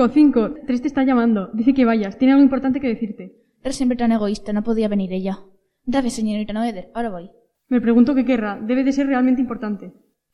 5. 3 te está llamando. Dice que vayas. Tiene algo importante que decirte. Eres siempre tan egoísta, no podía venir ella. Gracias, señorita Noether. Ahora voy. Me pregunto qué querrá. Debe de ser realmente importante.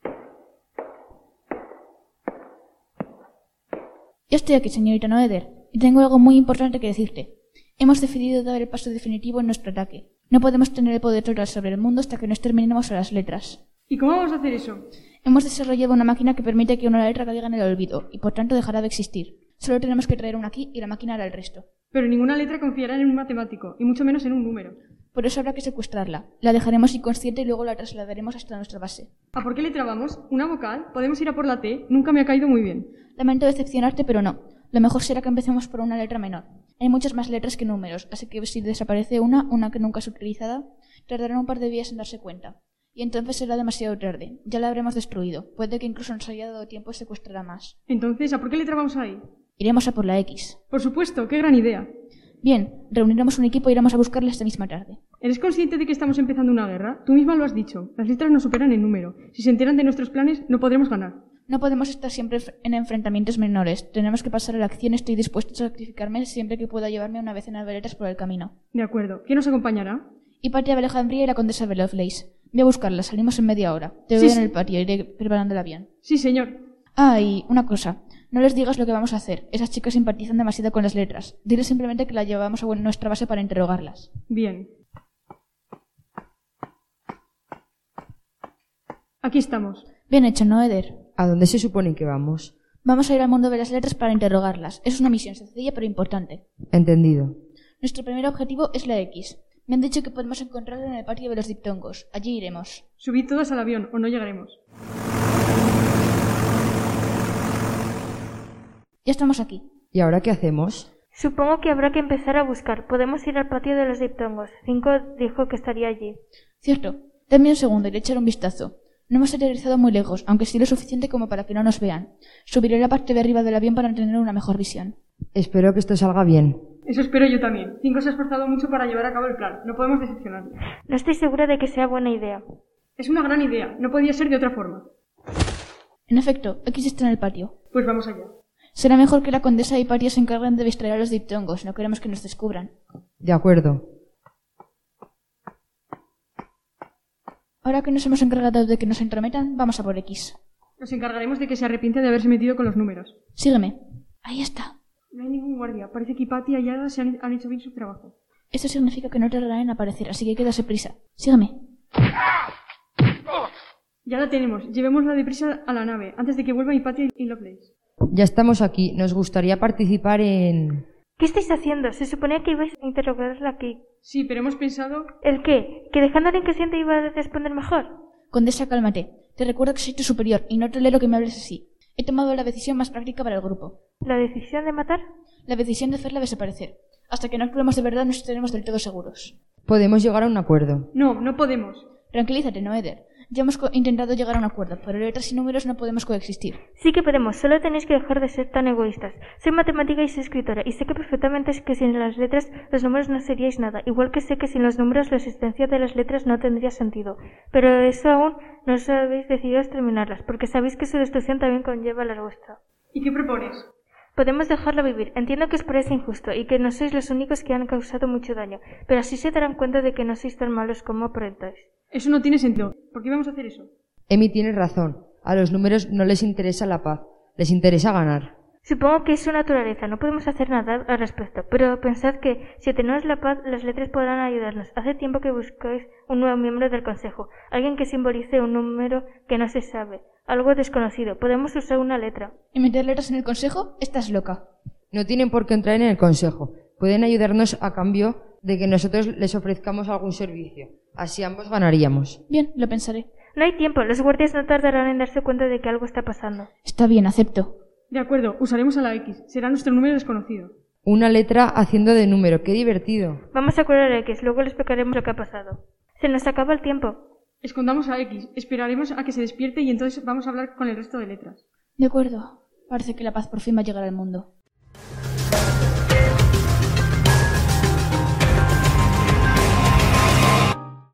Ya estoy aquí, señorita Noether, y tengo algo muy importante que decirte. Hemos decidido dar el paso definitivo en nuestro ataque. No podemos tener el poder total sobre el mundo hasta que no exterminemos a las letras. ¿Y cómo vamos a hacer eso? Hemos desarrollado una máquina que permite que una letra caiga en el olvido, y por tanto dejará de existir. Solo tenemos que traer una aquí y la máquina hará el resto. Pero ninguna letra confiará en un matemático, y mucho menos en un número. Por eso habrá que secuestrarla. La dejaremos inconsciente y luego la trasladaremos hasta nuestra base. ¿A por qué letra vamos? ¿Una vocal? ¿Podemos ir a por la T? Nunca me ha caído muy bien. Lamento decepcionarte, pero no. Lo mejor será que empecemos por una letra menor. Hay muchas más letras que números, así que si desaparece una que nunca es utilizada, tardará un par de días en darse cuenta. Y entonces será demasiado tarde. Ya la habremos destruido. Puede que incluso nos haya dado tiempo y secuestrará más. Entonces, ¿a por qué letra vamos ahí? Iremos a por la X. Por supuesto, qué gran idea. Bien, reuniremos un equipo e iremos a buscarla esta misma tarde. ¿Eres consciente de que estamos empezando una guerra? Tú misma lo has dicho. Las letras nos superan en número. Si se enteran de nuestros planes, no podremos ganar. No podemos estar siempre en enfrentamientos menores. Tenemos que pasar a la acción. Estoy dispuesto a sacrificarme siempre que pueda llevarme una decena de letras por el camino. De acuerdo. ¿Quién nos acompañará? Hipatia de Alejandría y la condesa de Lovelace. Voy a buscarla. Salimos en media hora. Te veo en el patio. Iré preparando el avión. Sí, señor. Ah, y una cosa. No les digas lo que vamos a hacer. Esas chicas simpatizan demasiado con las letras. Diles simplemente que las llevamos a nuestra base para interrogarlas. Bien. Aquí estamos. Bien hecho, Noether. ¿A dónde se supone que vamos? Vamos a ir al mundo de las letras para interrogarlas. Es una misión sencilla pero importante. Entendido. Nuestro primer objetivo es la X. Me han dicho que podemos encontrarla en el patio de los diptongos. Allí iremos. Subid todos al avión o no llegaremos. Ya estamos aquí. ¿Y ahora qué hacemos? Supongo que habrá que empezar a buscar. Podemos ir al patio de los diptongos. 5 dijo que estaría allí. Cierto. Dame un segundo y le echaré un vistazo. No hemos aterrizado muy lejos, aunque sí lo suficiente como para que no nos vean. Subiré la parte de arriba del avión para tener una mejor visión. Espero que esto salga bien. Eso espero yo también. 5 se ha esforzado mucho para llevar a cabo el plan. No podemos decepcionarle. No estoy segura de que sea buena idea. Es una gran idea. No podía ser de otra forma. En efecto, X está en el patio. Pues vamos allá. Será mejor que la condesa y Hipatia se encarguen de distraer a los diptongos. No queremos que nos descubran. De acuerdo. Ahora que nos hemos encargado de que nos entrometan, vamos a por X. Nos encargaremos de que se arrepienta de haberse metido con los números. Sígueme. Ahí está. No hay ningún guardia. Parece que Hipatia y Ada han hecho bien su trabajo. Esto significa que no tardarán en aparecer, así que hay que darse prisa. Sígueme. Ya la tenemos. Llevémosla deprisa a la nave, antes de que vuelvan Hipatia y Lovelace. Ya estamos aquí. Nos gustaría participar en... ¿Qué estáis haciendo? Se suponía que ibais a interrogarla aquí. Sí, pero hemos pensado... ¿El qué? ¿Que dejándola inconsciente iba a responder mejor? Condesa, cálmate. Te recuerdo que soy tu superior y no tolero que me hables así. He tomado la decisión más práctica para el grupo. ¿La decisión de matar? La decisión de hacerla desaparecer. Hasta que no actuemos de verdad no estaremos del todo seguros. Podemos llegar a un acuerdo. No podemos. Tranquilízate, Noether. Ya hemos intentado llegar a un acuerdo, pero letras y números no podemos coexistir. Sí que podemos, solo tenéis que dejar de ser tan egoístas. Soy matemática y soy escritora, y sé que perfectamente que sin las letras los números no seríais nada, igual que sé que sin los números la existencia de las letras no tendría sentido. Pero eso aún no os habéis decidido exterminarlas, porque sabéis que su destrucción también conlleva la vuestra. ¿Y qué propones? Podemos dejarla vivir. Entiendo que os parece injusto y que no sois los únicos que han causado mucho daño, pero así se darán cuenta de que no sois tan malos como aparentáis. Eso no tiene sentido. ¿Por qué vamos a hacer eso? Emi tiene razón. A los números no les interesa la paz. Les interesa ganar. Supongo que es su naturaleza. No podemos hacer nada al respecto. Pero pensad que, si tenemos la paz, las letras podrán ayudarnos. Hace tiempo que buscáis un nuevo miembro del Consejo. Alguien que simbolice un número que no se sabe. Algo desconocido. Podemos usar una letra. ¿Y meter letras en el Consejo? Estás loca. No tienen por qué entrar en el Consejo. Pueden ayudarnos a cambio de que nosotros les ofrezcamos algún servicio. Así ambos ganaríamos. Bien, lo pensaré. No hay tiempo. Los guardias no tardarán en darse cuenta de que algo está pasando. Está bien, acepto. De acuerdo, usaremos a la X. Será nuestro número desconocido. Una letra haciendo de número. ¡Qué divertido! Vamos a curar a X. Luego le explicaremos lo que ha pasado. Se nos acaba el tiempo. Escondamos a X. Esperaremos a que se despierte y entonces vamos a hablar con el resto de letras. De acuerdo. Parece que la paz por fin va a llegar al mundo.